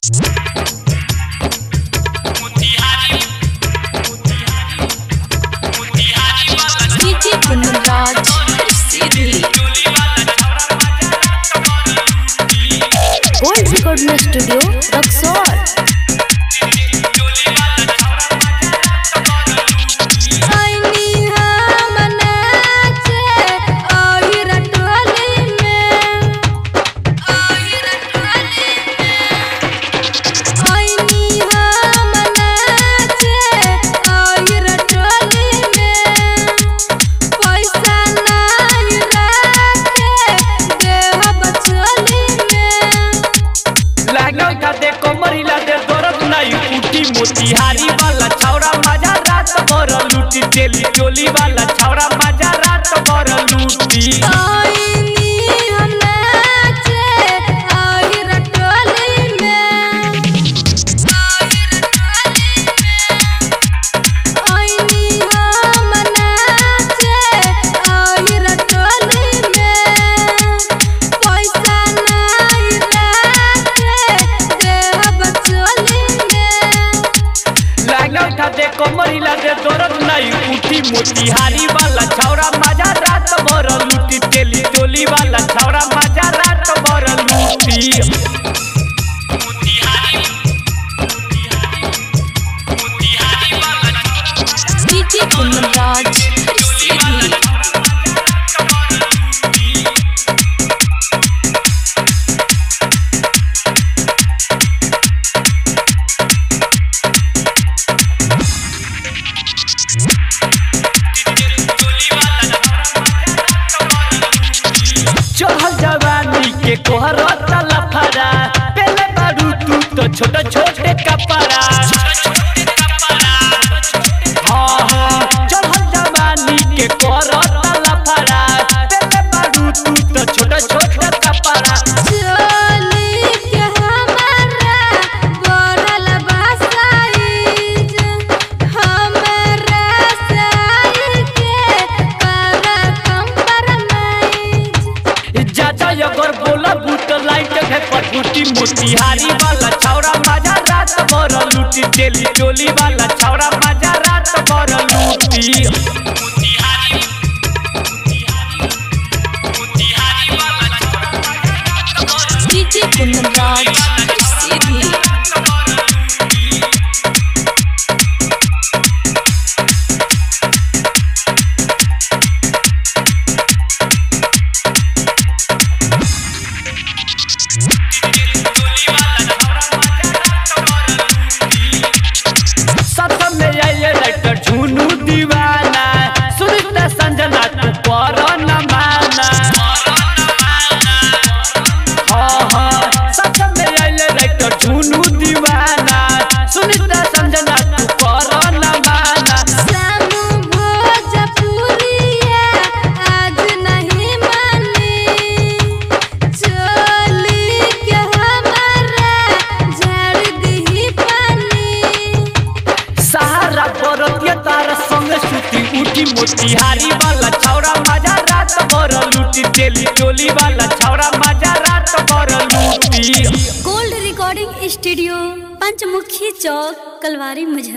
Gold recording studio Raxaul. Motihari वाला छौरा मजा रात भर लूटी, तेली चोली वाला छौरा मजा रात भर लूटी। कमरिला दे दर्द नहीं उठी, मोतिहारी वाला छौरा मजा रात भर लूटी, तेली चोली वाला छौरा मजा रात भर लूटी। चढ़ल जवानी के कोहर लफड़ा, पहले बारू तू तो छोटे छोटे कपड़ा। हाँ हाँ चढ़ल जवानी के कोहर लफड़ा, पहले बारू तू तो छोटे छोटे कपड़ा। मोतिहारी वाला छौरा मजा रात भर लूटी, तेली चोली वाला छौरा मजा रात भर लूटी। झुनू दीवाना सुनीता संजना तू पर न माना। हाँ हाँ सच में आइले राइटर झुनू दीवाना सुनीता संजना तू पर न माना। सहारा बरतिया तारा संग सुती उठी, मोतिहारी वाला छौरा मजा रात भर लूटी, तेली चोली वाला छौरा मजा रात भर लूटी। Gold recording studio Panchmukhi Chowk Kalwari मुझे।